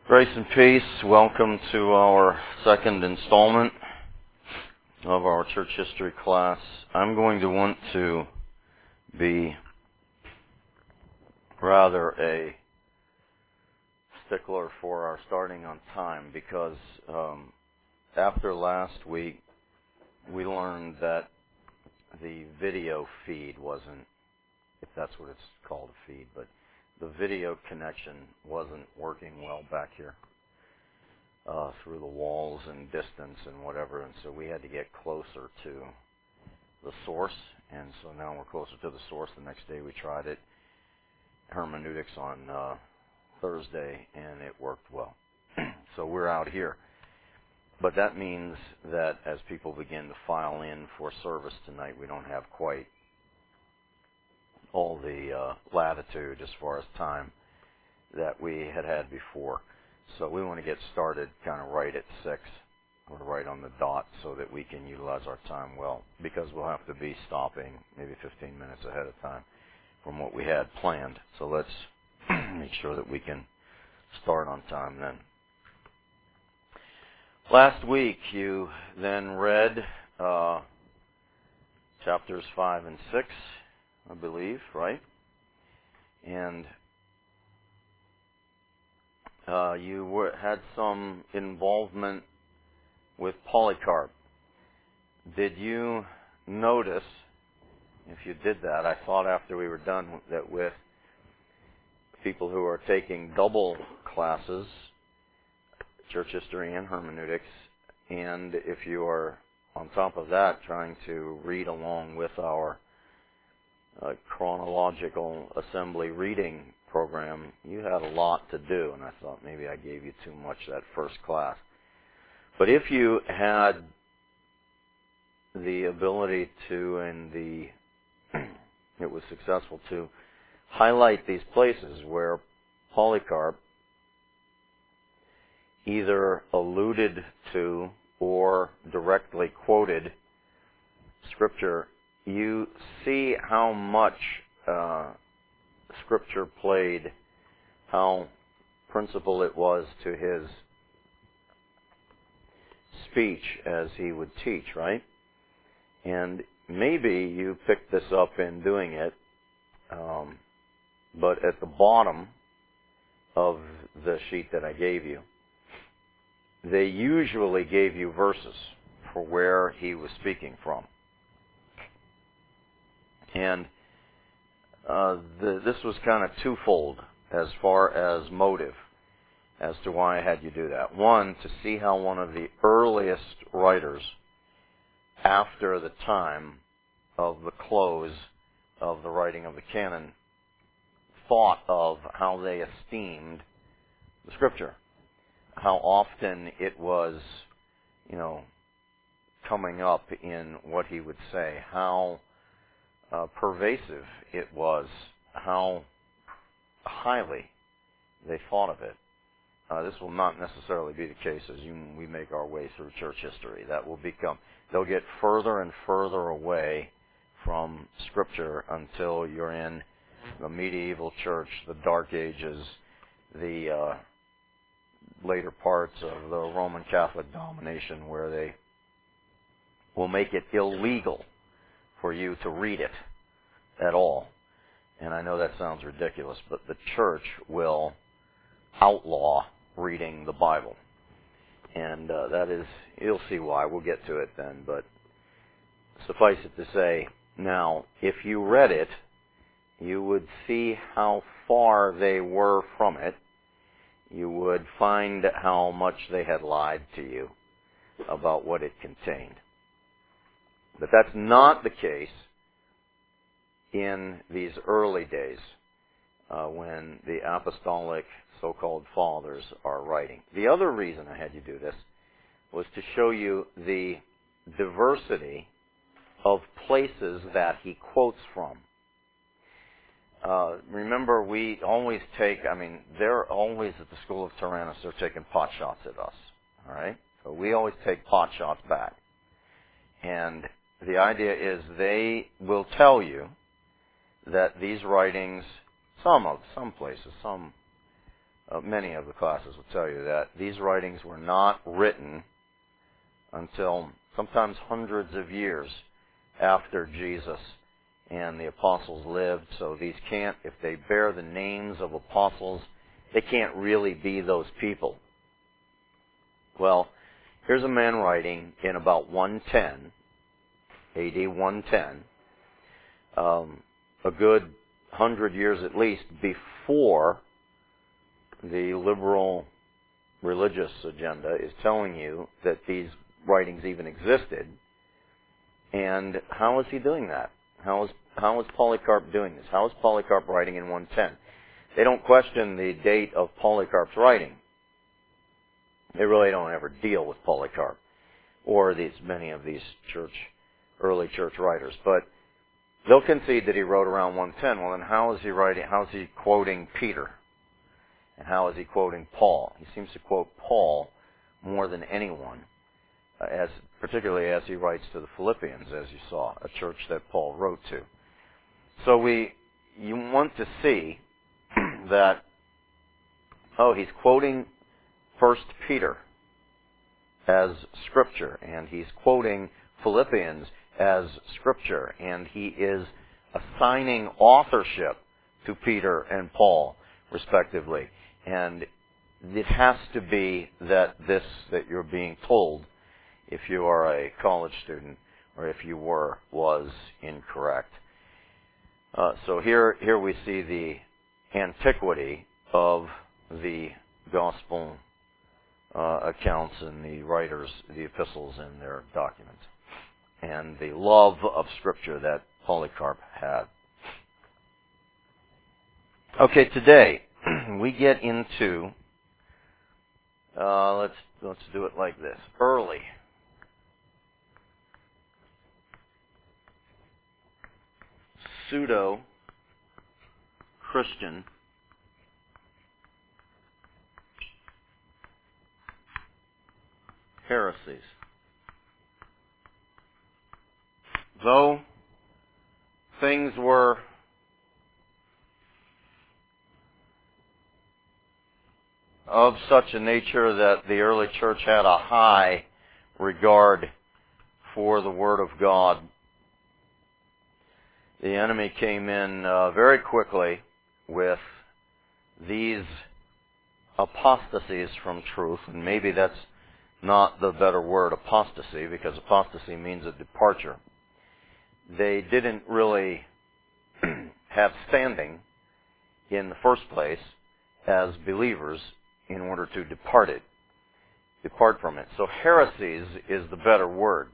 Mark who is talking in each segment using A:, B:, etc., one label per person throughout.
A: Grace and peace. Welcome to our second installment of our church history class. I'm going to want to be rather a stickler for our starting on time because after last week we learned that the video feed wasn't, if that's what it's called, a feed, but the video connection wasn't working well back here through the walls and distance and whatever, and so we had to get closer to the source, and so now we're closer to the source. The next day we tried it, hermeneutics, on Thursday, and it worked well. So we're out here. But that means that as people begin to file in for service tonight, we don't have quite all the latitude as far as time that we had before. So we want to get started kind of right at 6 or right on the dot so that we can utilize our time well, because we'll have to be stopping maybe 15 minutes ahead of time from what we had planned. So let's make sure that we can start on time then. Last week you then read chapters 5 and 6, I believe, right? And you had some involvement with Polycarp. Did you notice, if you did that, I thought after we were done that with people who are taking double classes, church history and hermeneutics, and if you are on top of that trying to read along with our chronological assembly reading program, you had a lot to do, and I thought maybe I gave you too much that first class. But if you had the ability to, and it was successful to, highlight these places where Polycarp either alluded to or directly quoted Scripture, you see how much Scripture played, how principal it was to his speech as he would teach, right? And maybe you picked this up in doing it, but at the bottom of the sheet that I gave you, they usually gave you verses for where he was speaking from. And this was kind of twofold as far as motive as to why I had you do that. One, to see how one of the earliest writers after the time of the close of the writing of the canon thought of how they esteemed the Scripture, how often it was, coming up in what he would say, how pervasive it was, how highly they thought of it. This will not necessarily be the case as we make our way through church history. They'll get further and further away from Scripture until you're in the medieval church, the Dark Ages, the later parts of the Roman Catholic domination, where they will make it illegal for you to read it at all. And I know that sounds ridiculous, but the church will outlaw reading the Bible. And that is, you'll see why. We'll get to it then. But suffice it to say, now, if you read it, you would see how far they were from it. You would find how much they had lied to you about what it contained. But that's not the case in these early days when the apostolic so-called fathers are writing. The other reason I had you do this was to show you the diversity of places that he quotes from. Remember, we always they're always at the school of Tyrannus, they're taking pot shots at us. All right? So we always take pot shots back. And the idea is they will tell you that these writings, some places, some many of the classes will tell you that these writings were not written until sometimes hundreds of years after Jesus and the apostles lived. So these can't, if they bear the names of apostles, they can't really be those people. Well, here's a man writing in about 110, AD 110, a good 100 years at least before the liberal religious agenda is telling you that these writings even existed. And how is he doing that? How is Polycarp doing this? How is Polycarp writing in 110? They don't question the date of Polycarp's writing. They really don't ever deal with Polycarp or many of these early church writers. But they'll concede that he wrote around 110. Well, then how is he writing? How is he quoting Peter? And how is he quoting Paul? He seems to quote Paul more than anyone, particularly as he writes to the Philippians, as you saw, a church that Paul wrote to. So you want to see that, he's quoting 1 Peter as Scripture, and he's quoting Philippians as Scripture, and he is assigning authorship to Peter and Paul, respectively. And it has to be that you're being told, if you are a college student, or if you was incorrect. So here we see the antiquity of the gospel accounts and the writers, the epistles and their documents, and the love of Scripture that Polycarp had. Okay, today we get into, let's do it like this, early pseudo-Christian heresies. Though things were of such a nature that the early church had a high regard for the Word of God, the enemy came in very quickly with these apostasies from truth, and maybe that's not the better word, apostasy, because apostasy means a departure. They didn't really have standing in the first place as believers in order to depart from it. So heresies is the better word.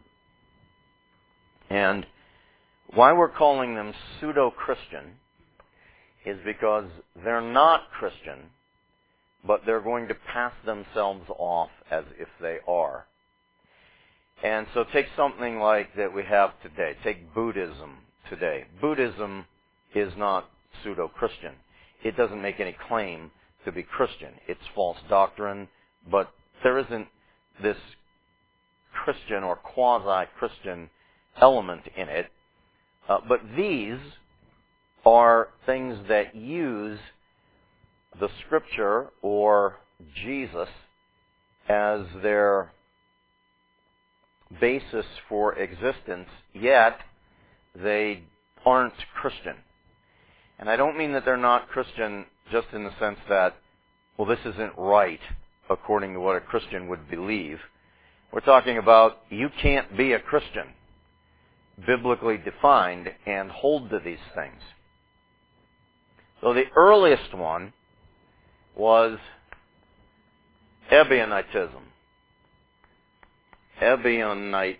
A: And why we're calling them pseudo-Christian is because they're not Christian, but they're going to pass themselves off as if they are. And so take something like that we have today. Take Buddhism today. Buddhism is not pseudo-Christian. It doesn't make any claim to be Christian. It's false doctrine, but there isn't this Christian or quasi-Christian element in it. But these are things that use the Scripture or Jesus as their basis for existence, yet they aren't Christian. And I don't mean that they're not Christian just in the sense that, well, this isn't right according to what a Christian would believe. We're talking about you can't be a Christian, biblically defined, and hold to these things. So the earliest one was Ebionitism. Ebionite-ism.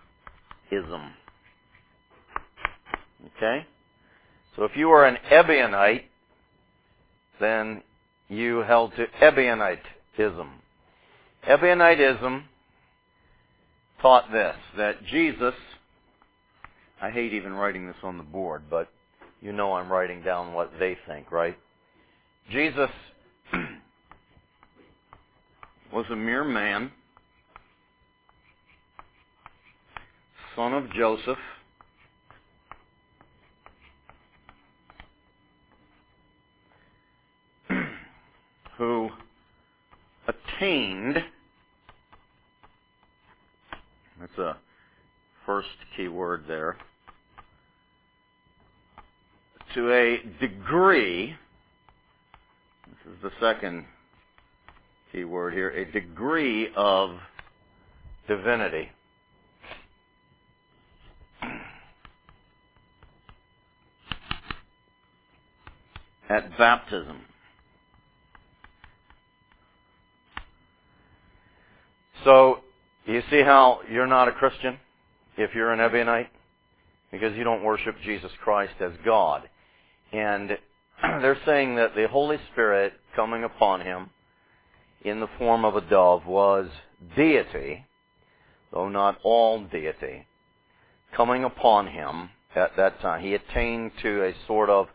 A: Okay? So if you were an Ebionite, then you held to Ebionitism. Ebionitism taught this, that Jesus, I hate even writing this on the board, but you know I'm writing down what they think, right? Jesus was a mere man, son of Joseph, who attained, that's a first key word there, to a degree, this is the second key word here, a degree of divinity. At baptism. So, you see how you're not a Christian if you're an Ebionite? Because you don't worship Jesus Christ as God. And they're saying that the Holy Spirit coming upon him in the form of a dove was deity, though not all deity, coming upon him at that time. He attained to a sort of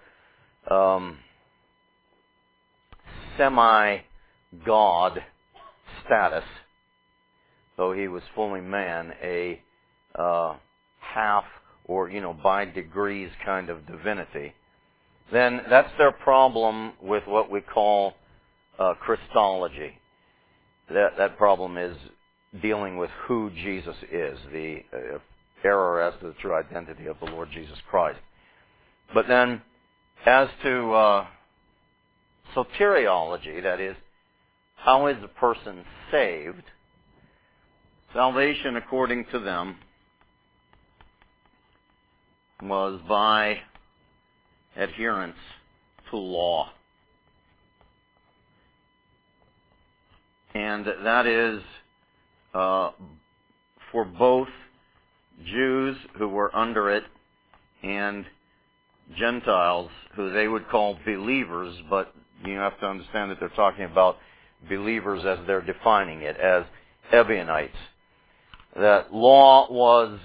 A: semi-God status, though he was fully man, a half or, by degrees kind of divinity. Then that's their problem with what we call Christology. That problem is dealing with who Jesus is, the error as to the true identity of the Lord Jesus Christ. But then, as to soteriology, that is, how is a person saved? Salvation, according to them, was by adherence to law. And that is for both Jews who were under it and Gentiles who they would call believers, but you have to understand that they're talking about believers as they're defining it, as Ebionites. That law was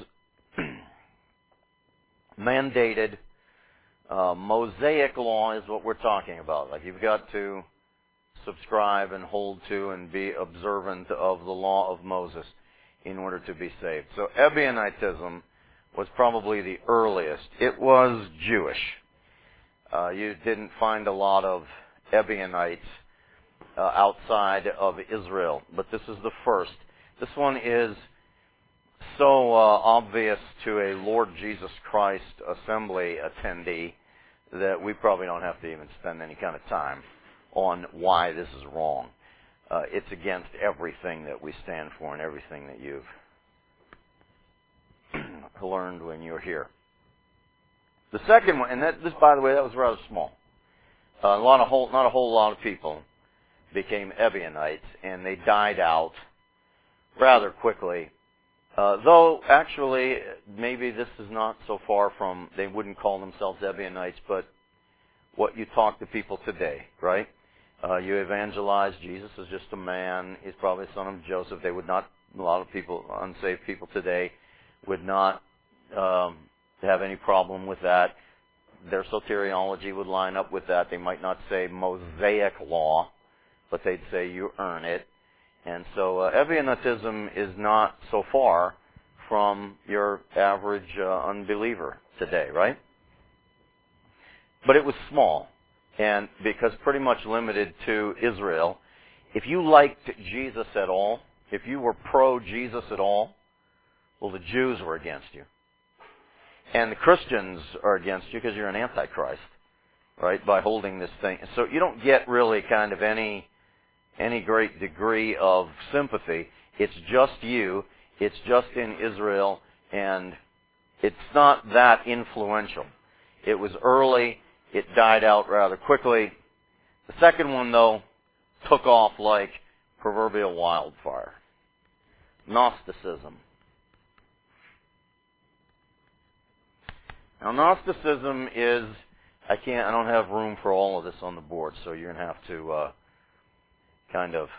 A: mandated. Mosaic law is what we're talking about. Like, you've got to subscribe and hold to and be observant of the law of Moses in order to be saved. So Ebionitism was probably the earliest. It was Jewish. You didn't find a lot of Ebionites outside of Israel, but this is the first. This one is so obvious to a Lord Jesus Christ assembly attendee that we probably don't have to even spend any kind of time on why this is wrong. It's against everything that we stand for and everything that you've learned when you were here. The second one, and this, by the way, that was rather small. Not a whole lot of people became Ebionites, and they died out rather quickly. Though, actually, maybe this is not so far from, they wouldn't call themselves Ebionites, but what you talk to people today, right? You evangelize Jesus as just a man. He's probably the son of Joseph. They would not, a lot of people, unsaved people today, would not have any problem with that. Their soteriology would line up with that. They might not say Mosaic law, but they'd say you earn it. And so Ebionitism is not so far from your average unbeliever today, right? But it was small, and because pretty much limited to Israel. If you liked Jesus at all, if you were pro-Jesus at all, well, the Jews were against you. And the Christians are against you because you're an antichrist, right, by holding this thing. So you don't get really kind of any great degree of sympathy. It's just you. It's just in Israel, and it's not that influential. It was early. It died out rather quickly. The second one, though, took off like proverbial wildfire. Gnosticism. Now, Gnosticism is, I don't have room for all of this on the board, so you're going to have to kind of,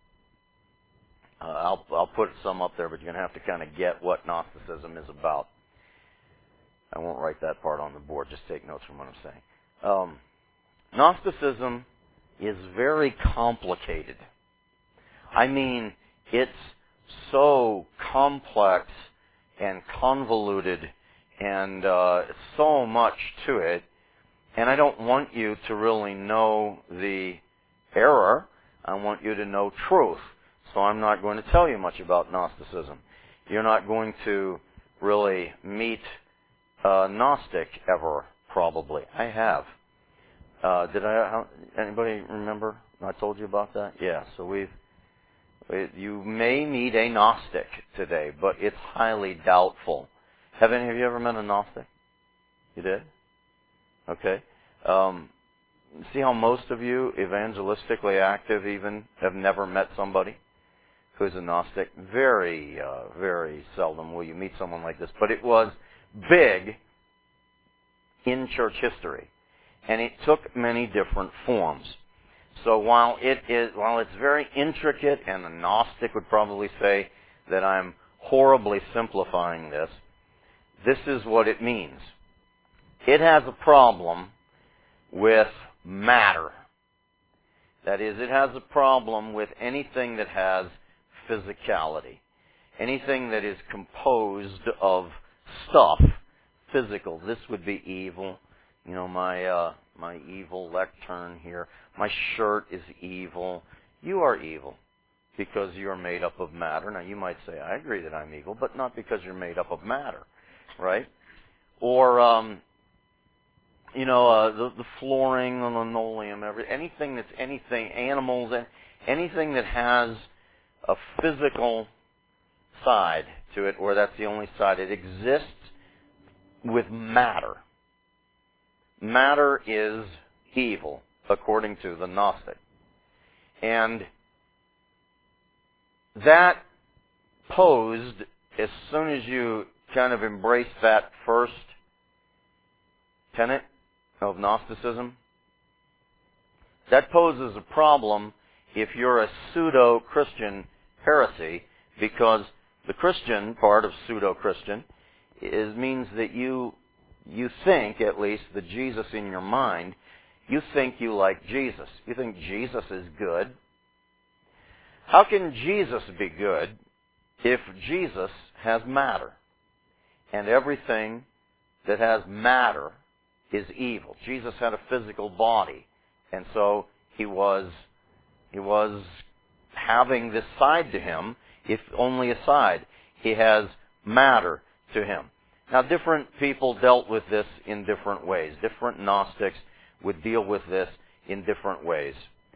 A: I'll put some up there, but you're going to have to kind of get what Gnosticism is about. I won't write that part on the board, just take notes from what I'm saying. Gnosticism is very complicated. I mean, it's so complex and convoluted and so much to it, and I don't want you to really know the error I want you to know truth. So I'm not going to tell you much about Gnosticism. You're not going to really meet a Gnostic ever, probably. I have. Anybody remember? I told you about that? Yeah, so you may meet a Gnostic today, but it's highly doubtful. Have any of you ever met a Gnostic? You did? Okay. See how most of you, evangelistically active even, have never met somebody who's a Gnostic? Very, very seldom will you meet someone like this. But it was big in church history, and it took many different forms. So while it's very intricate, and a Gnostic would probably say that I'm horribly simplifying this, this is what it means. It has a problem with matter. That is, it has a problem with anything that has physicality. Anything that is composed of stuff, physical. This would be evil. You know, my evil lectern here. My shirt is evil. You are evil because you are made up of matter. Now, you might say, I agree that I'm evil, but not because you're made up of matter, right? Or, the flooring, the linoleum, anything that's anything, animals, anything that has a physical side to it, or that's the only side. It exists with matter. Matter is evil, according to the Gnostic. And that posed, as soon as you kind of embrace that first tenet of Gnosticism, that poses a problem if you're a pseudo-Christian heresy, because the Christian part of pseudo-Christian means that you think, at least, the Jesus in your mind, you think you like Jesus. You think Jesus is good. How can Jesus be good if Jesus has matter? And everything that has matter is evil. Jesus had a physical body, and so he was having this side to him, if only a side. He has matter to him. Now, different people dealt with this in different ways. Different Gnostics would deal with this in different ways.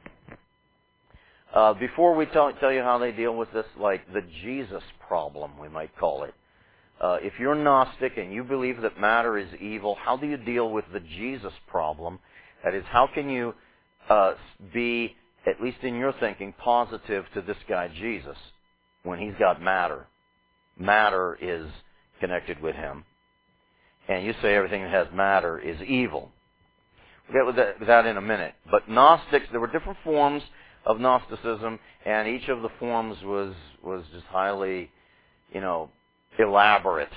A: Before we tell you how they deal with this, like the Jesus problem, we might call it. If you're Gnostic and you believe that matter is evil, how do you deal with the Jesus problem? That is, how can you be, at least in your thinking, positive to this guy Jesus when he's got matter? Matter is connected with him. And you say everything that has matter is evil. We'll get with that in a minute. But Gnostics, there were different forms of Gnosticism, and each of the forms was just highly, elaborate.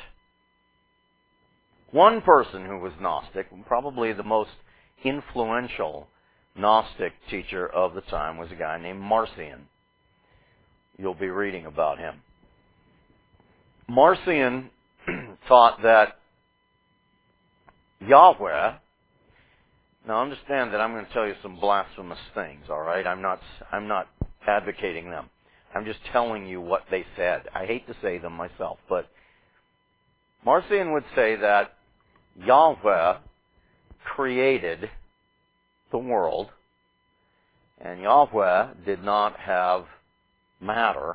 A: One person who was Gnostic, probably the most influential Gnostic teacher of the time, was a guy named Marcion. You'll be reading about him. Marcion taught that Yahweh, now understand that I'm going to tell you some blasphemous things, all right? I'm not advocating them. I'm just telling you what they said. I hate to say them myself, but Marcion would say that Yahweh created the world, and Yahweh did not have matter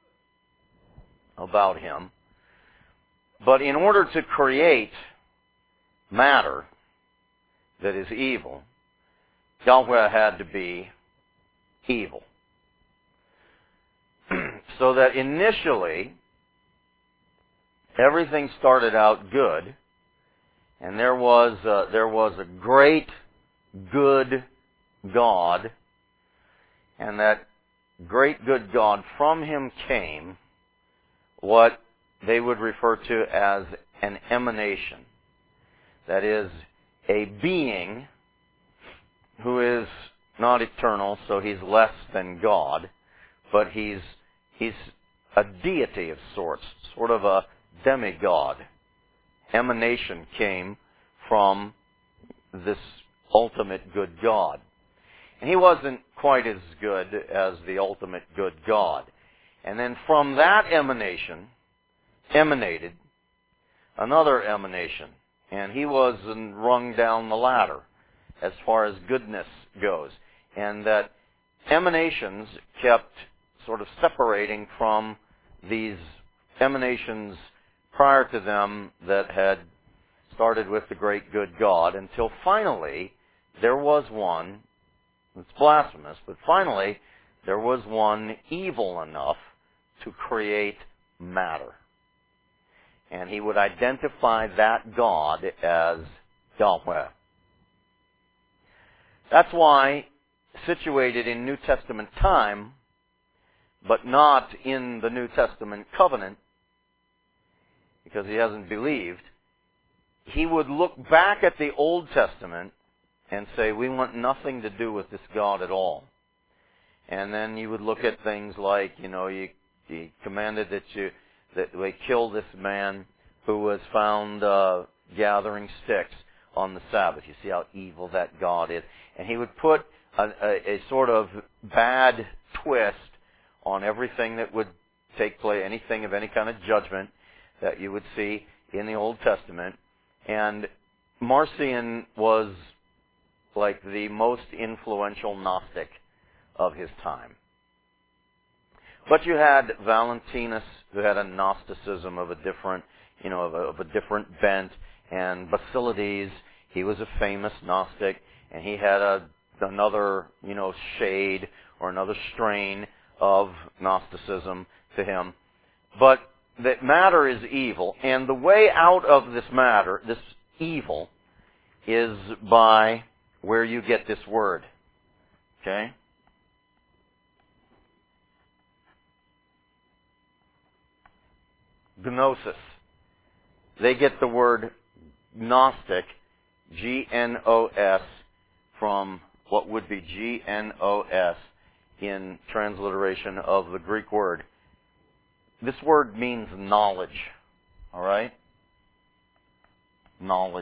A: about him. But in order to create matter that is evil, Yahweh had to be evil. So that initially, everything started out good, and there was a great, good God, and that great, good God, from him came what they would refer to as an emanation. That is, a being who is not eternal, so he's less than God, but he's a deity of sorts, sort of a demigod. Emanation came from this ultimate good God. And he wasn't quite as good as the ultimate good God. And then from that emanated another emanation. And he was rung down the ladder as far as goodness goes. And that emanations kept sort of separating from these emanations prior to them that had started with the great good God, until finally there was one, it's blasphemous, but finally there was one evil enough to create matter. And he would identify that God as Yahweh. That's why, situated in New Testament time, but not in the New Testament covenant, because he hasn't believed, he would look back at the Old Testament and say, we want nothing to do with this God at all. And then you would look at things like, he commanded that they kill this man who was found gathering sticks on the Sabbath. You see how evil that God is. And he would put a sort of bad twist on everything that would take place, anything of any kind of judgment that you would see in the Old Testament. And Marcion was like the most influential Gnostic of his time. But you had Valentinus, who had a Gnosticism of a different, of a different bent, and Basilides, he was a famous Gnostic, and he had another, shade or another strain of Gnosticism to him. But that matter is evil, and the way out of this matter, this evil, is by where you get this word. Okay? Gnosis. They get the word Gnostic, G-N-O-S, from what would be G-N-O-S in transliteration of the Greek word. This word means knowledge. All right? Knowledge.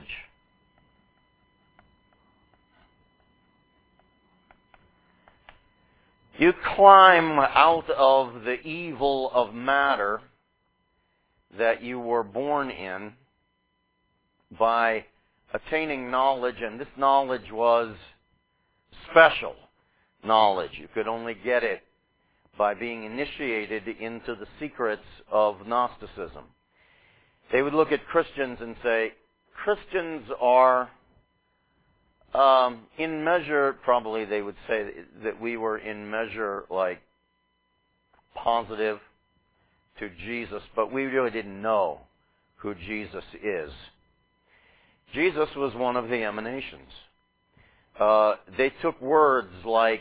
A: You climb out of the evil of matter that you were born in by attaining knowledge, and this knowledge was special knowledge. You could only get it by being initiated into the secrets of Gnosticism. They would look at Christians and say, Christians are, in measure, probably they would say that we were in measure like positive to Jesus, but we really didn't know who Jesus is. Jesus was one of the emanations. They took words like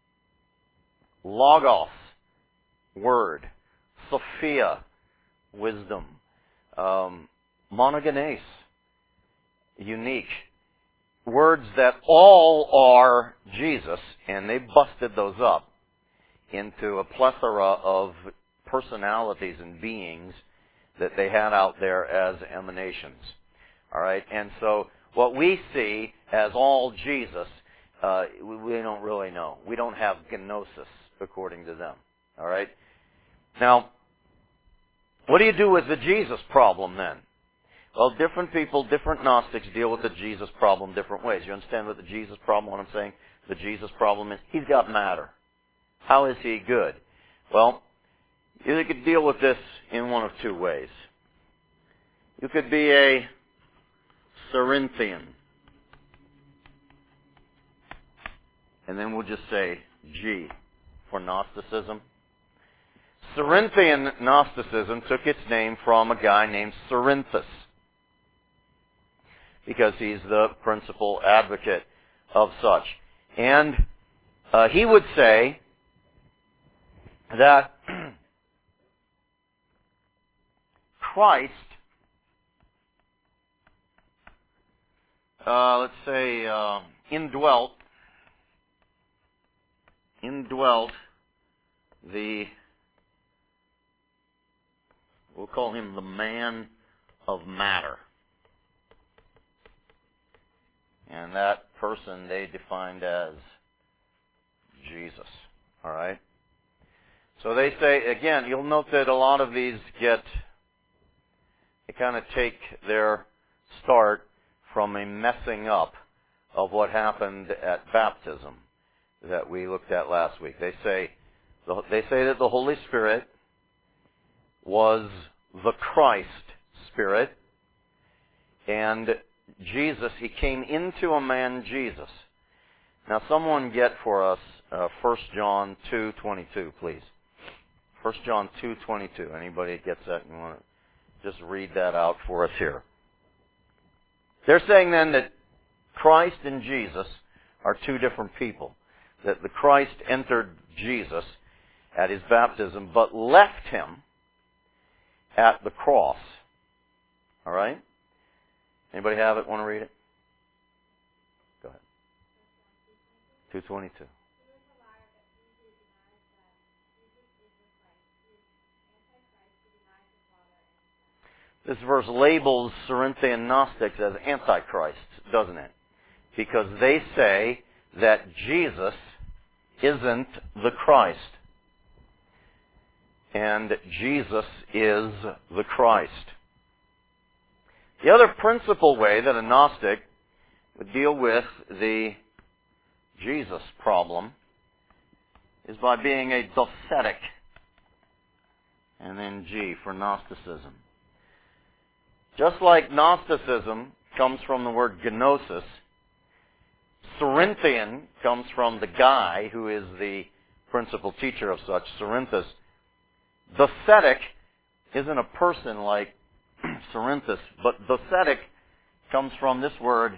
A: logos, word, Sophia, wisdom, monogenes, unique, words that all are Jesus, and they busted those up into a plethora of personalities and beings that they had out there as emanations. All right, and so what we see as all Jesus, we don't really know. We don't have gnosis according to them. All right. Now, what do you do with the Jesus problem then? Well, different people, different Gnostics deal with the Jesus problem different ways. You understand what the Jesus problem, what I'm saying? The Jesus problem is, he's got matter. How is he good? Well, you could deal with this in one of two ways. You could be a Cerinthian. And then we'll just say G for Gnosticism. Cerinthian Gnosticism took its name from a guy named Cerinthus, because he's the principal advocate of such. And he would say that Christ, let's say, indwelt the, we'll call him the man of matter. And that person they defined as Jesus. All right? So they say, again, you'll note that a lot of these they kind of take their start from a messing up of what happened at baptism that we looked at last week. They say that the Holy Spirit was the Christ Spirit, and Jesus, He came into a man, Jesus. Now, someone get for us 1 John 2:22, please. 1 John 2:22. Anybody that gets that? You want to just read that out for us here. They're saying then that Christ and Jesus are two different people. That the Christ entered Jesus at His baptism, but left Him at the cross. All right? Anybody have it? Want to read it? Go ahead. 2:22. This verse labels Cerinthian Gnostics as antichrists, doesn't it? Because they say that Jesus isn't the Christ. And Jesus is the Christ. The other principal way that a Gnostic would deal with the Jesus problem is by being a docetic. And then G for Gnosticism. Just like Gnosticism comes from the word gnosis, Cerinthian comes from the guy who is the principal teacher of such, Cerinthus. Docetic isn't a person like Cerinthus, but docetic comes from this word,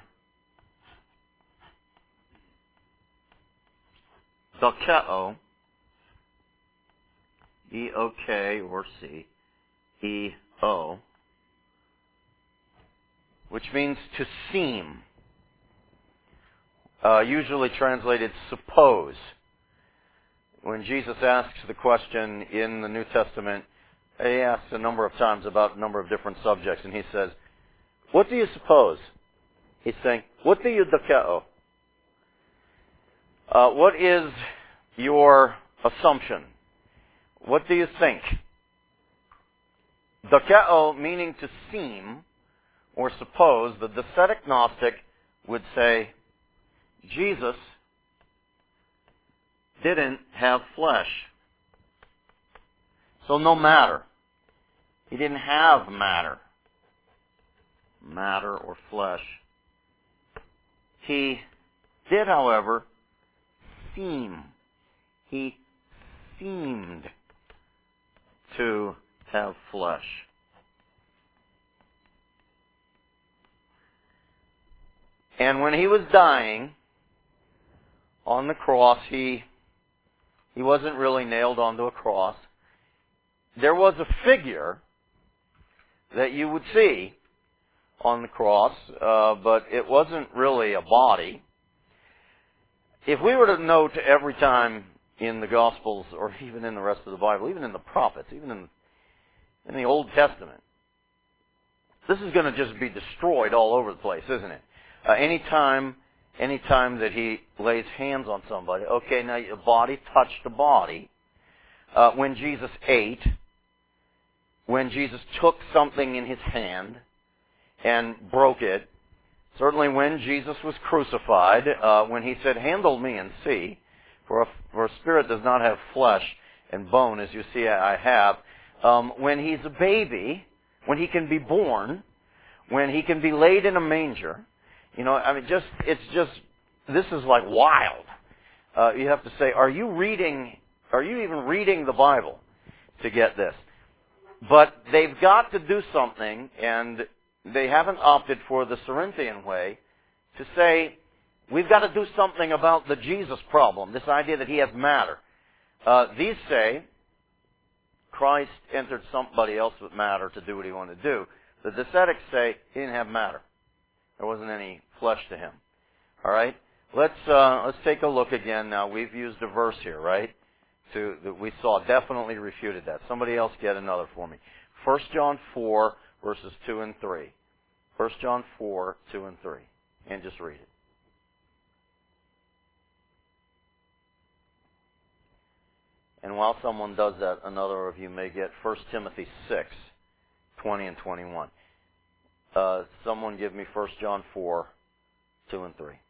A: dokeo, E-O-K or C, E-O, which means to seem, usually translated suppose. When Jesus asks the question in the New Testament, He asks a number of times about a number of different subjects, and He says, what do you suppose? He's saying, what do you dokeo? What is your assumption? What do you think? Dokeo meaning to seem or suppose. The docetic Gnostic would say, Jesus didn't have flesh. So no matter. He didn't have matter. Matter or flesh. He did, however, seem. He seemed to have flesh. And when He was dying on the cross, He wasn't really nailed onto a cross. There was a figure that you would see on the cross, but it wasn't really a body. If we were to note every time in the Gospels, or even in the rest of the Bible, even in the prophets, even in the Old Testament, this is going to just be destroyed all over the place, isn't it? Anytime that He lays hands on somebody, okay, now your body touched the body. When Jesus ate, when Jesus took something in His hand and broke it, certainly when Jesus was crucified, when He said, handle me and see, for a spirit does not have flesh and bone, as you see I have. When He's a baby, when He can be born, when He can be laid in a manger, this is like wild. You have to say, are you even reading the Bible to get this? But they've got to do something, and they haven't opted for the Cerinthian way to say, we've got to do something about the Jesus problem, this idea that He has matter. These say, Christ entered somebody else with matter to do what He wanted to do. The Docetics say, He didn't have matter. There wasn't any flesh to Him. All right? Let's take a look again now. We've used a verse here, right? That we saw definitely refuted that. Somebody else get another for me. 1 John 4, verses 2 and 3. 1 John 4, 2 and 3. And just read it. And while someone does that, another of you may get 1 Timothy 6, 20 and 21. Someone give me 1 John 4, 2 and 3.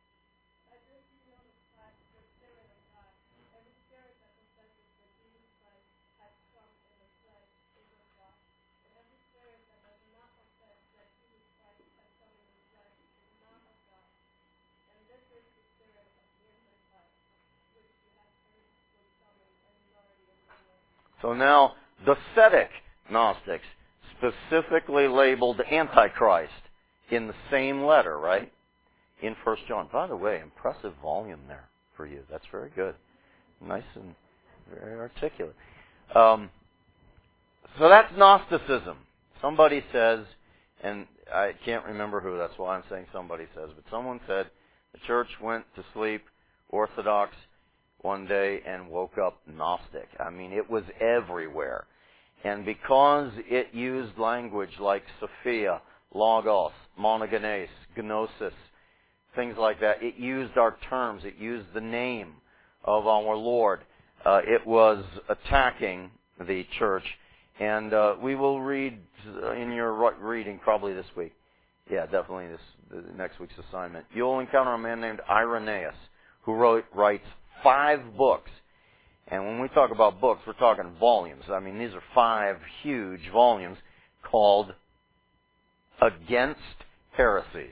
A: So now, Docetic Gnostics, specifically labeled Antichrist in the same letter, right? In 1 John. By the way, impressive volume there for you. That's very good. Nice and very articulate. So that's Gnosticism. Somebody says, and I can't remember who, that's why I'm saying somebody says, but someone said the church went to sleep Orthodox one day and woke up Gnostic. I mean, it was everywhere. And because it used language like Sophia, Logos, Monogenes, Gnosis, things like that, it used our terms, it used the name of our Lord. It was attacking the church. And we will read in your reading probably this week. Yeah, definitely next week's assignment. You'll encounter a man named Irenaeus who writes 5 books. And when we talk about books, we're talking volumes. I mean, these are 5 huge volumes called Against Heresies.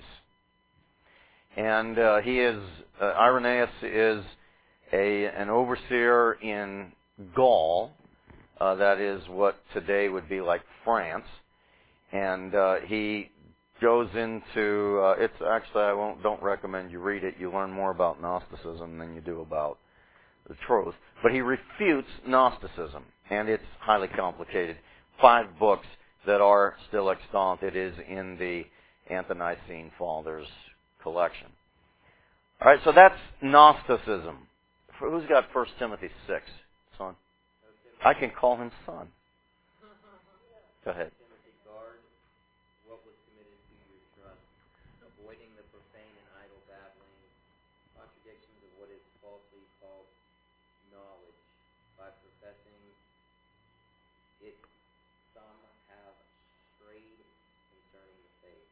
A: And Irenaeus is an overseer in Gaul. That is what today would be like France. And he goes into, it's actually, don't recommend you read it. You learn more about Gnosticism than you do about the truth. But he refutes Gnosticism, and it's highly complicated. 5 books that are still extant. It is in the Ante-Nicene Fathers collection. All right, so that's Gnosticism. Who's got 1 Timothy 6? Son? I can call him son. Go ahead.
B: Timothy, guard what was committed to your trust, avoiding the profane and idle babbling, contradictions of what is falsely called knowledge. By professing it, some have strayed concerning the faith.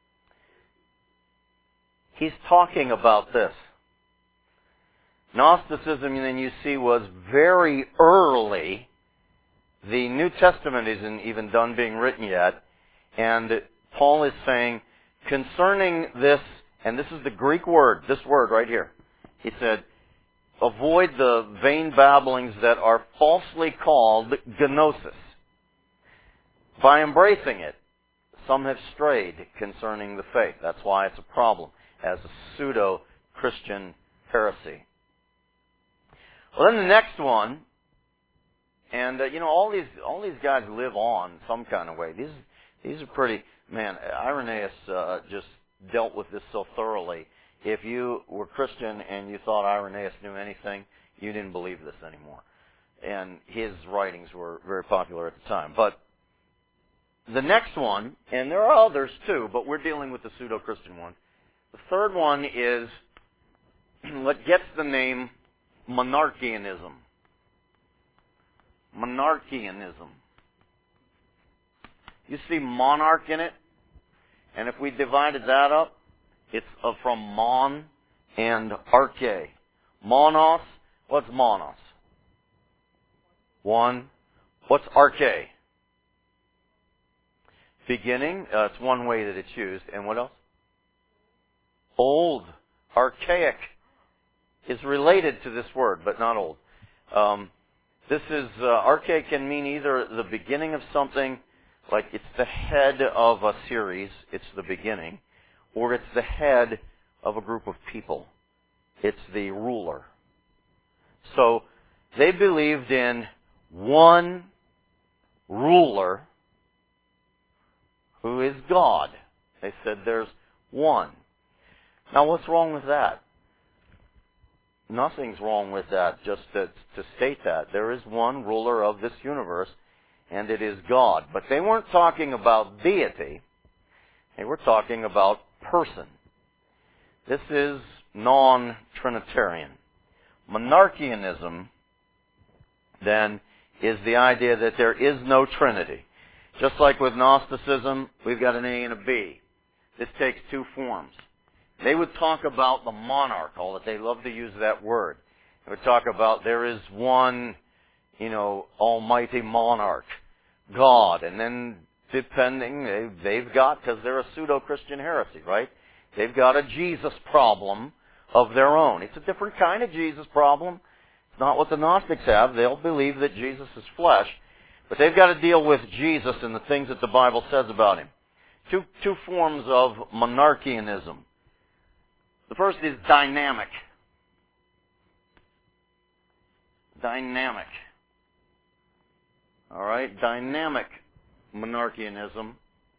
A: He's talking about this. Gnosticism, then you see, was very early. The New Testament isn't even done being written yet. And Paul is saying, concerning this, and this is the Greek word, this word right here. He said, avoid the vain babblings that are falsely called gnosis. By embracing it, some have strayed concerning the faith. That's why it's a problem as a pseudo-Christian heresy. Well, then the next one, and all these guys live on some kind of way. These are pretty, man. Irenaeus just dealt with this so thoroughly. If you were Christian and you thought Irenaeus knew anything, you didn't believe this anymore. And his writings were very popular at the time. But the next one, and there are others too, but we're dealing with the pseudo-Christian one. The third one is what gets the name monarchianism. Monarchianism. You see monarch in it, and if we divided that up, it's from mon and arche. Monos, what's monos? One. What's arche? Beginning, it's one way that it's used. And what else? Old. Archaic is related to this word, but not old. This is, archaic can mean either the beginning of something, like it's the head of a series, it's the beginning, or it's the head of a group of people. It's the ruler. So they believed in one ruler who is God. They said there's one. Now what's wrong with that? Nothing's wrong with that, just to state that. There is one ruler of this universe, and it is God. But they weren't talking about deity. They were talking about person. This is non-Trinitarian. Monarchianism then, is the idea that there is no Trinity. Just like with Gnosticism, we've got an A and a B. This takes two forms. They would talk about the monarchical, that they love to use that word. They would talk about there is one, almighty monarch, God, and then depending, they've got, because they're a pseudo-Christian heresy, right? They've got a Jesus problem of their own. It's a different kind of Jesus problem. It's not what the Gnostics have. They'll believe that Jesus is flesh, but they've got to deal with Jesus and the things that the Bible says about him. Two forms of monarchianism. The first is dynamic. Dynamic. All right? Dynamic monarchianism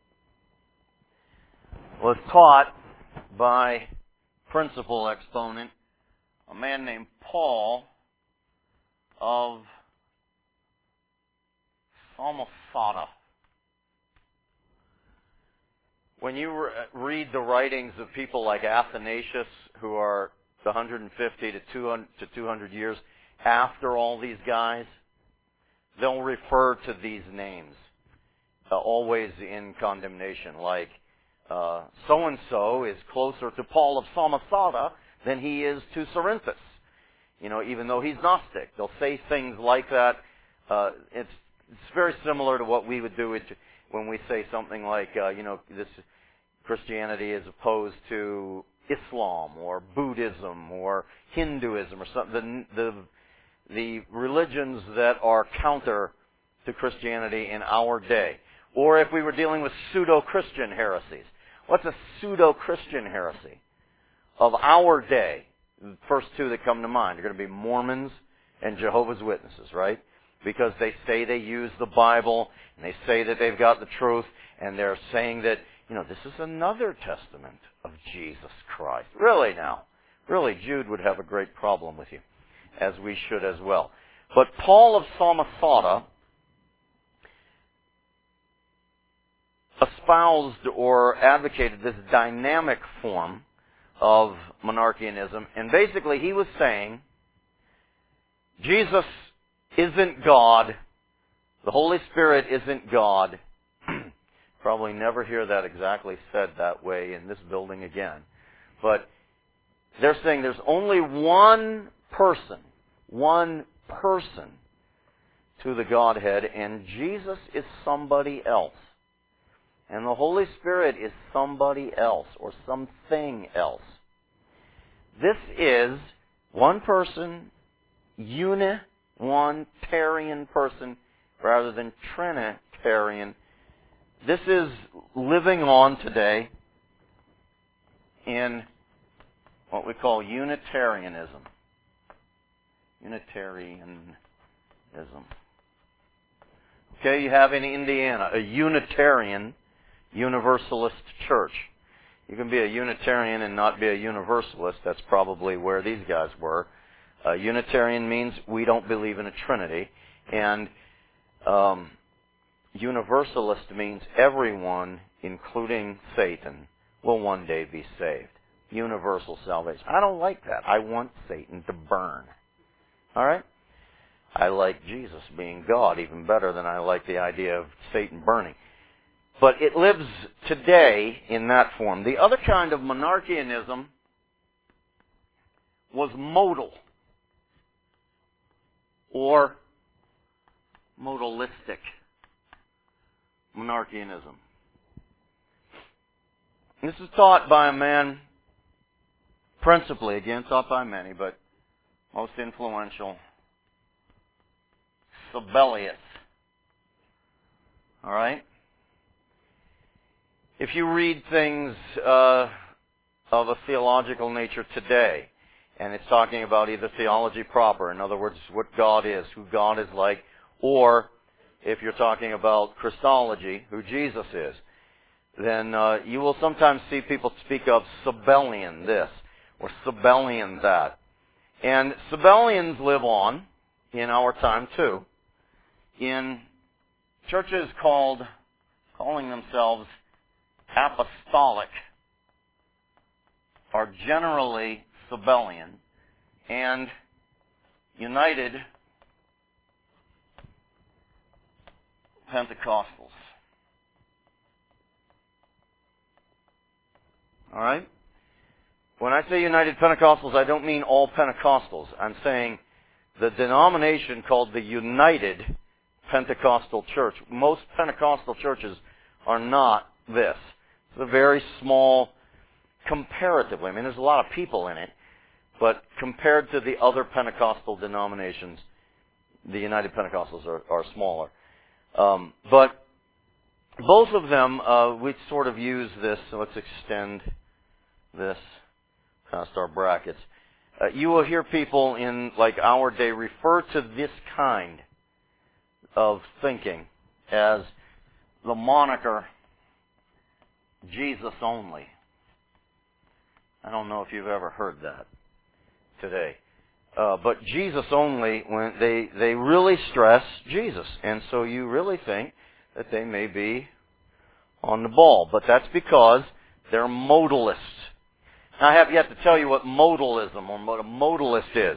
A: was taught by principal exponent, a man named Paul of Samosata. When you read the writings of people like Athanasius, who are 150 to 200 years after all these guys, they'll refer to these names, always in condemnation, like so-and-so is closer to Paul of Samosata than he is to Cerinthus, even though he's Gnostic. They'll say things like that. It's very similar to what we would do when we say something like, this Christianity is opposed to Islam or Buddhism or Hinduism or something. The religions that are counter to Christianity in our day. Or if we were dealing with pseudo-Christian heresies. What's a pseudo-Christian heresy of our day? The first two that come to mind are going to be Mormons and Jehovah's Witnesses, right? Because they say they use the Bible, and they say that they've got the truth, and they're saying that, this is another testament of Jesus Christ. Really now. Really, Jude would have a great problem with you, as we should as well. But Paul of Samosata espoused or advocated this dynamic form of monarchianism, and basically he was saying, Jesus isn't God, the Holy Spirit isn't God. Probably never hear that exactly said that way in this building again. But they're saying there's only one person to the Godhead, and Jesus is somebody else. And the Holy Spirit is somebody else or something else. This is one person, one-tarian person, rather than Trinitarian. This is living on today in what we call Unitarianism. Unitarianism. Okay, you have in Indiana a Unitarian Universalist church. You can be a Unitarian and not be a Universalist. That's probably where these guys were. Unitarian means we don't believe in a Trinity. And Universalist means everyone, including Satan, will one day be saved. Universal salvation. I don't like that. I want Satan to burn. All right? I like Jesus being God even better than I like the idea of Satan burning. But it lives today in that form. The other kind of monarchianism was modal or modalistic monarchianism. And this is taught by a man, principally, again, taught by many, but most influential, Sabellius. All right? If you read things of a theological nature today, and it's talking about either theology proper, in other words, what God is, who God is like, or if you're talking about Christology, who Jesus is, then you will sometimes see people speak of Sabellian this, or Sabellian that. And Sabellians live on, in our time too, in churches calling themselves apostolic, are generally Sabellian, and united Pentecostals. All right? When I say United Pentecostals, I don't mean all Pentecostals. I'm saying the denomination called the United Pentecostal Church. Most Pentecostal churches are not this. It's a very small, comparatively. I mean, there's a lot of people in it, but compared to the other Pentecostal denominations, the United Pentecostals are smaller. But both of them, we sort of use this. So let's extend this past our brackets. You will hear people in like our day refer to this kind of thinking as the moniker Jesus only. I don't know if you've ever heard that today. But Jesus only, when they really stress Jesus. And so you really think that they may be on the ball. But that's because they're modalists. Now, I have yet to tell you what modalism or what a modalist is.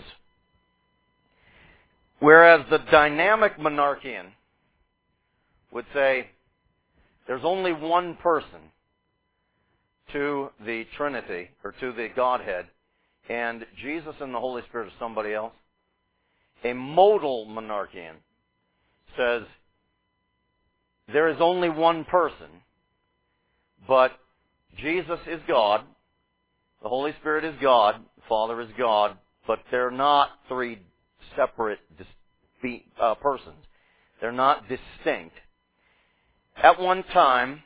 A: Whereas the dynamic monarchian would say there's only one person to the Trinity, or to the Godhead, and Jesus and the Holy Spirit are somebody else. A modal monarchian says there is only one person, but Jesus is God, the Holy Spirit is God, the Father is God, but they're not three separate persons. They're not distinct. At one time,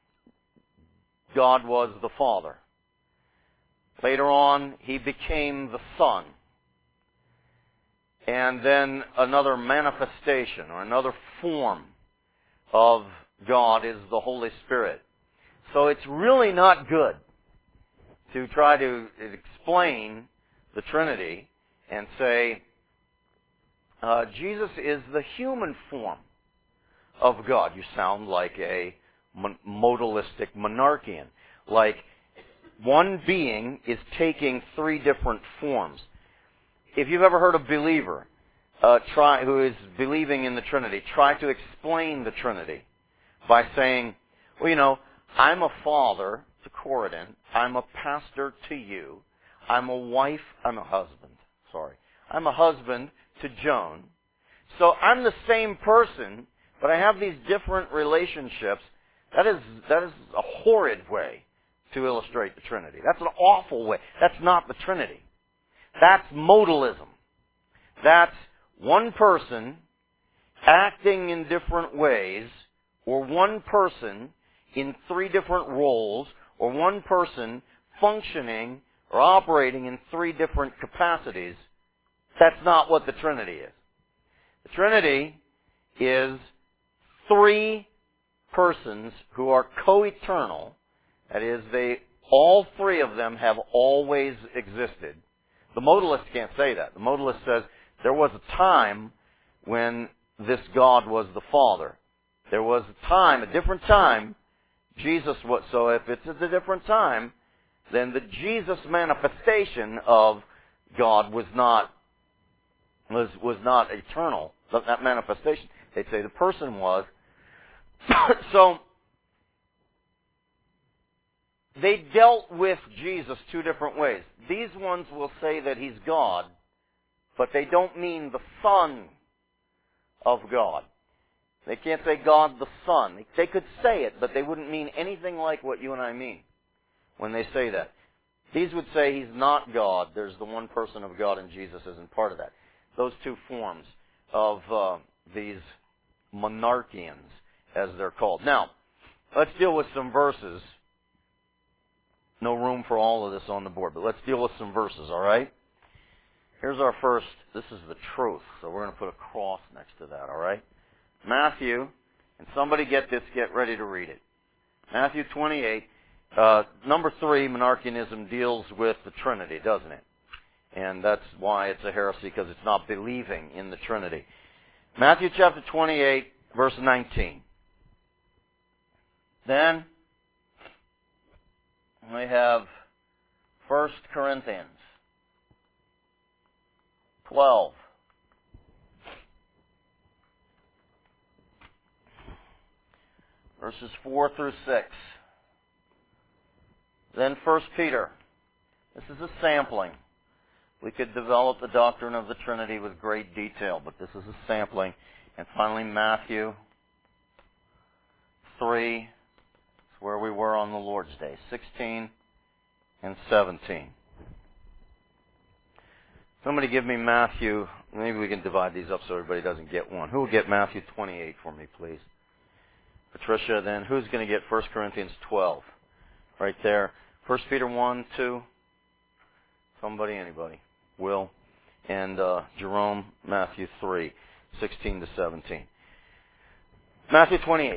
A: God was the Father. Later on, He became the Son. And then another manifestation or another form of God is the Holy Spirit. So it's really not good to try to explain the Trinity and say Jesus is the human form of God. You sound like a modalistic monarchian. Like one being is taking three different forms. If you've ever heard a believer who is believing in the Trinity, try to explain the Trinity by saying, well, you know, I'm a father to Corridon. I'm a pastor to you. I'm a husband to Joan. So I'm the same person, but I have these different relationships. That is a horrid way to illustrate the Trinity. That's an awful way. That's not the Trinity. That's modalism. That's one person acting in different ways, or one person in three different roles, or one person functioning or operating in three different capacities. That's not what the Trinity is. The Trinity is three persons who are co-eternal. That is, all three of them have always existed. The modalist can't say that. The modalist says there was a time when this God was the Father. There was a time, a different time, Jesus was. So if it's at a different time, then the Jesus manifestation of God was not eternal. That manifestation, they'd say the person was. So they dealt with Jesus two different ways. These ones will say that He's God, but they don't mean the Son of God. They can't say God the Son. They could say it, but they wouldn't mean anything like what you and I mean when they say that. These would say He's not God. There's the one person of God, and Jesus isn't part of that. Those two forms of these monarchians, as they're called. Now, let's deal with some verses. No room for all of this on the board, but let's deal with some verses, all right? Here's our first. This is the truth, so we're going to put a cross next to that, all right? Matthew, and somebody get ready to read it. Matthew 28, number 3, monarchianism deals with the Trinity, doesn't it? And that's why it's a heresy, because it's not believing in the Trinity. Matthew chapter 28, verse 19. Then we have 1 Corinthians 12. verses 4 through 6. Then 1 Peter. This is a sampling. We could develop the doctrine of the Trinity with great detail, but this is a sampling. And finally, Matthew 3. It's where we were on the Lord's Day. 16 and 17. Somebody give me Matthew. Maybe we can divide these up so everybody doesn't get one. Who will get Matthew 28 for me, please? Patricia, then. Who's going to get 1 Corinthians 12? Right there. 1 Peter 1, 2. Somebody, anybody. Will. And Jerome, Matthew 3, 16 to 17. Matthew 28.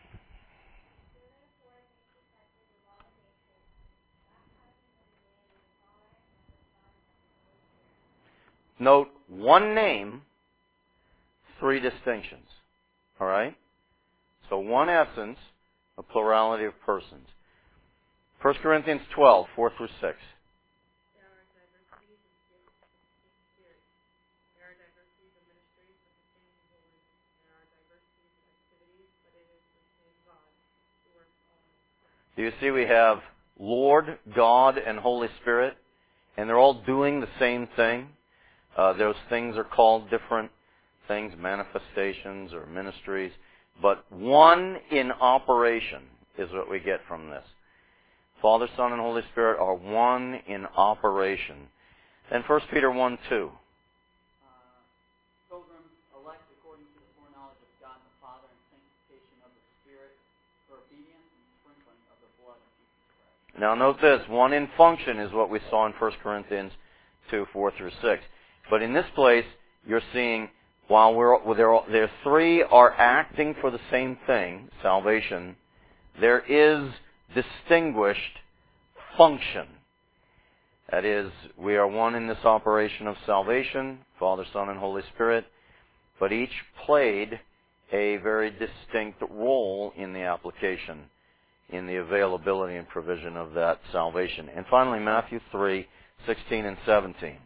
A: Note, one name, three distinctions. All right? So one essence, a plurality of persons. 1 Corinthians 12, 4 through 6.
C: There are diversities of gifts of the same Spirit. There are diversities of ministries, but the same Lord. There are diversities of activities, but it is the same God who works all in all.
A: Do you see we have Lord, God, and Holy Spirit, and they're all doing the same thing? Those things are called different things, manifestations or ministries, but one in operation is what we get from this. Father, Son, and Holy Spirit are one in operation. And 1 Peter 1, 2.
D: Pilgrims, elect according to the foreknowledge of God the Father and sanctification of the Spirit for obedience and sprinkling of the blood of Jesus Christ.
A: Now note this, one in function is what we saw in 1 Corinthians 2, 4 through 6. But in this place, you're seeing, while there three are acting for the same thing, salvation, there is distinguished function. That is, we are one in this operation of salvation, Father, Son, and Holy Spirit, but each played a very distinct role in the application, in the availability and provision of that salvation. And finally, Matthew 3, 16 and 17.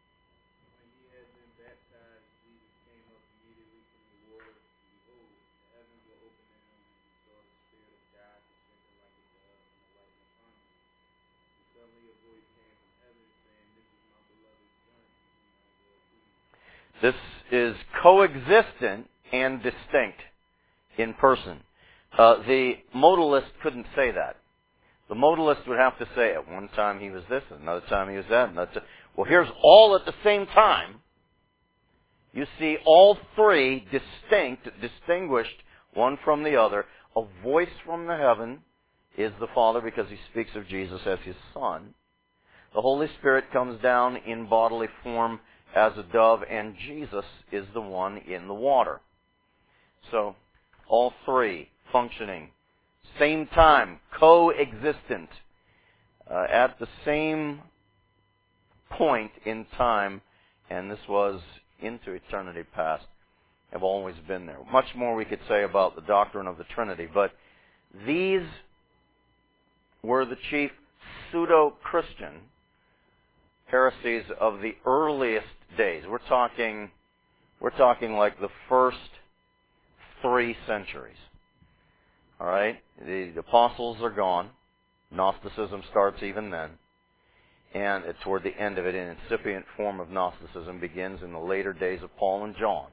A: This is coexistent and distinct in person. The modalist couldn't say that. The modalist would have to say, at one time he was this, another time he was that. Well, here's all at the same time. You see all three distinguished, one from the other. A voice from the heaven is the Father because he speaks of Jesus as his Son. The Holy Spirit comes down in bodily form as a dove, and Jesus is the one in the water. So, all three functioning, same time, coexistent, at the same point in time, and this was into eternity past, have always been there. Much more we could say about the doctrine of the Trinity, but these were the chief pseudo-Christian heresies of the earliest days. We're talking like the first 3 centuries. All right? The apostles are gone. Gnosticism starts even then. And toward the end of it, an incipient form of Gnosticism begins in the later days of Paul and John.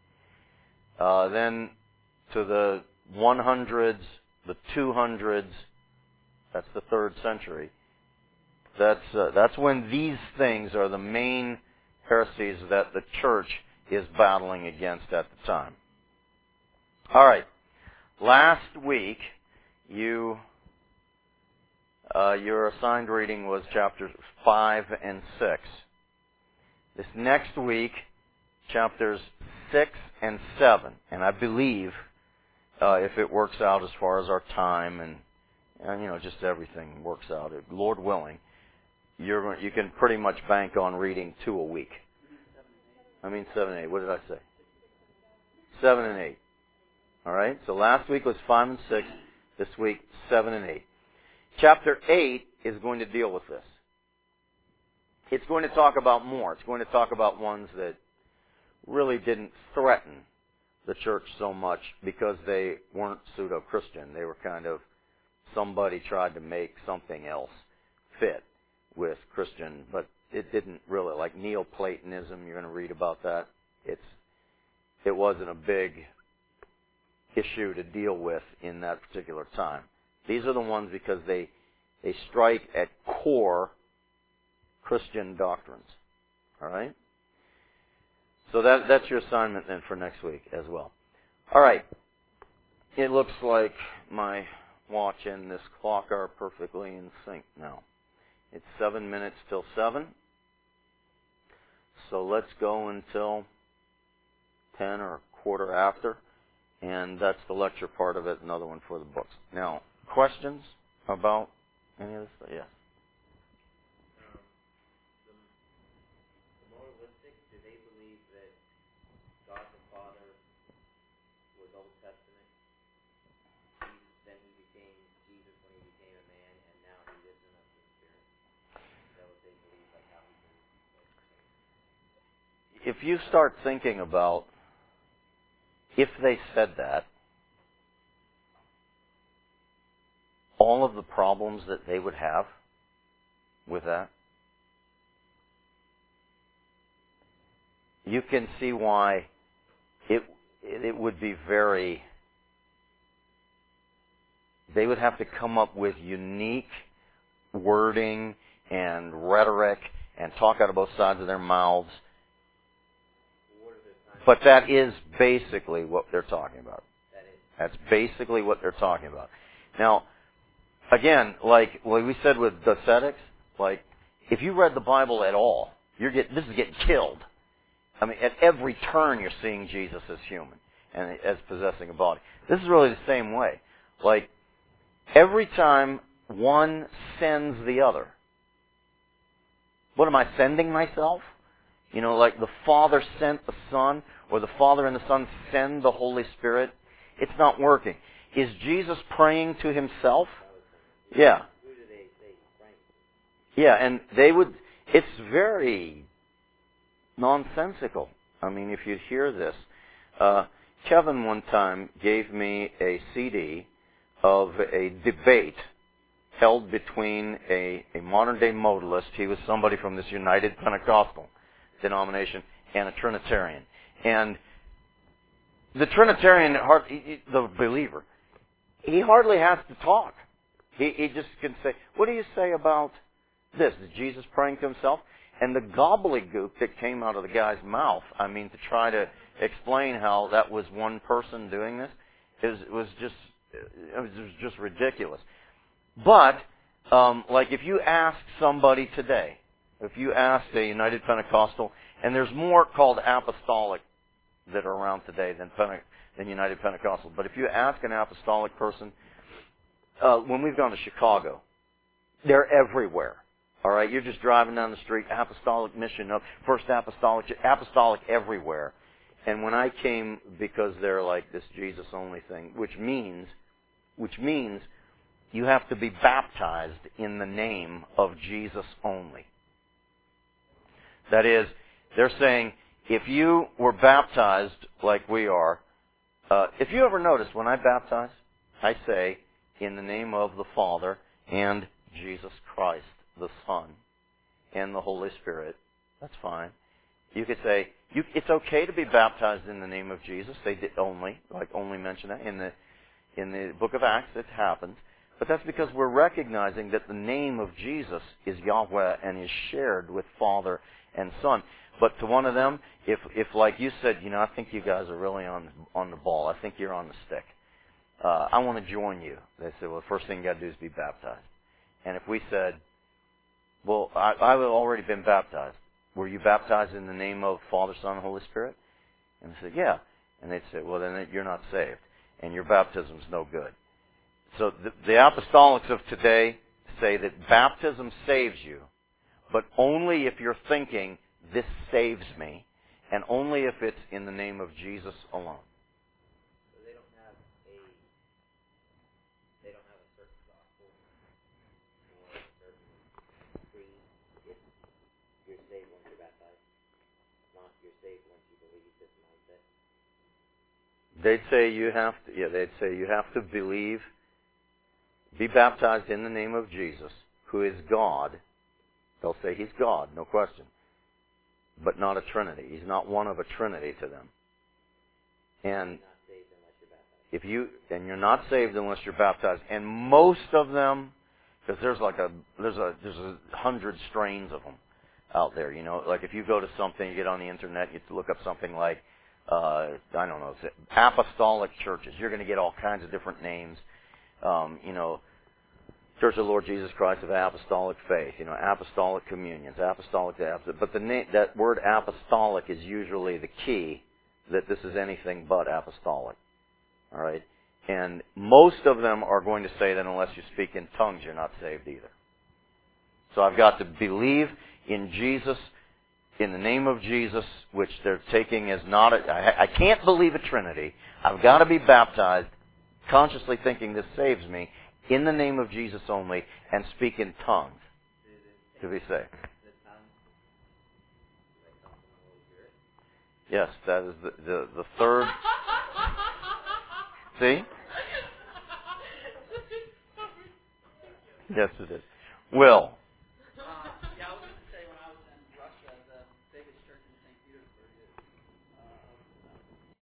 A: Then to the 100s, the 200s, that's the 3rd century. That's when these things are the main heresies that the church is battling against at the time. All right. Last week, your assigned reading was chapters 5 and 6. This next week, chapters 6 and 7. And I believe, if it works out as far as our time and just everything works out, Lord willing, you can pretty much bank on reading 2 a week. 7 and 8. What did I say? 7 and 8. All right? So last week was 5 and 6. This week, 7 and 8. Chapter 8 is going to deal with this. It's going to talk about more. It's going to talk about ones that really didn't threaten the church so much because they weren't pseudo-Christian. They were kind of, somebody tried to make something else fit with Christian, but it didn't really, like Neoplatonism, you're going to read about that. It wasn't a big issue to deal with in that particular time. These are the ones because they strike at core Christian doctrines. All right? So that's your assignment then for next week as well. All right. It looks like my watch and this clock are perfectly in sync now. It's 7 minutes till 7. So let's go until 10 or quarter after. And that's the lecture part of it, another one for the books. Now, questions about any of this? Yes.
B: The moralistic, do they believe that God the Father was Old Testament? Then he became Jesus when he became a man, and now he lives in us in spirit. Is that what they believe, like how he can?
A: If you start thinking about if they said that, all of the problems that they would have with that, you can see why it would be very, they would have to come up with unique wording and rhetoric and talk out of both sides of their mouths. But that is basically what they're talking about. That's basically what they're talking about. Now, again, like we said with Docetics, like if you read the Bible at all, this is getting killed. I mean, at every turn you're seeing Jesus as human and as possessing a body. This is really the same way. Like every time one sends the other. What am I sending myself? You know, like the Father sent the Son, or the Father and the Son send the Holy Spirit. It's not working. Is Jesus praying to himself? Yeah.
B: Who do they say he's praying to?
A: Yeah, and they would, it's very nonsensical. I mean, if you hear this. Kevin one time gave me a CD of a debate held between a modern-day modalist, he was somebody from this United Pentecostal denomination, and a Trinitarian. And the Trinitarian, the believer, he hardly has to talk. He just can say, what do you say about this? Is Jesus praying to himself? And the gobbledygook that came out of the guy's mouth, I mean, to try to explain how that was one person doing this, was just ridiculous. But, like if you ask somebody today, if you ask a United Pentecostal, and there's more called apostolic that are around today than United Pentecostal, but if you ask an apostolic person, when we've gone to Chicago, they're everywhere. All right, you're just driving down the street, apostolic mission of First Apostolic everywhere. And when I came, because they're like this Jesus only thing, which means you have to be baptized in the name of Jesus only. That is, they're saying, if you were baptized like we are, if you ever notice, when I baptize, I say, in the name of the Father and Jesus Christ, the Son, and the Holy Spirit. That's fine. You could say, it's okay to be baptized in the name of Jesus. They did only mention that. In the book of Acts, it happens. But that's because we're recognizing that the name of Jesus is Yahweh and is shared with Father and Son. But to one of them, if like you said, I think you guys are really on the ball. I think you're on the stick. I want to join you. They said, well, the first thing you got to do is be baptized. And if we said, well, I've already been baptized. Were you baptized in the name of Father, Son, and Holy Spirit? And they said, yeah. And they'd say, well, then you're not saved. And your baptism's no good. So the apostolics of today say that baptism saves you, but only if you're thinking, this saves me, and only if it's in the name of Jesus alone.
B: So they don't have a certain gospel or a certain creed. It's you're saved once you're baptized, not you're saved once you believe this mindset.
A: They'd say you have to. Yeah, they'd say you have to believe, be baptized in the name of Jesus, who is God. They'll say He's God, no question, but not a Trinity. He's not one of a Trinity to them. And if you're not saved unless you're baptized, and most of them, because there's 100 strains of them out there. You know, like if you go to something, you get on the internet, you look up something like I don't know, apostolic churches. You're going to get all kinds of different names. You know, Church of the Lord Jesus Christ of Apostolic Faith. You know, apostolic communions, apostolic. But that word apostolic is usually the key that this is anything but apostolic. All right, and most of them are going to say that unless you speak in tongues, you're not saved either. So I've got to believe in Jesus, in the name of Jesus, which they're taking as not I can't believe a Trinity. I've got to be baptized, consciously thinking this saves me, in the name of Jesus only, and speak in tongues to be saved. Yes, that is the third. See? Yes, it is. Will.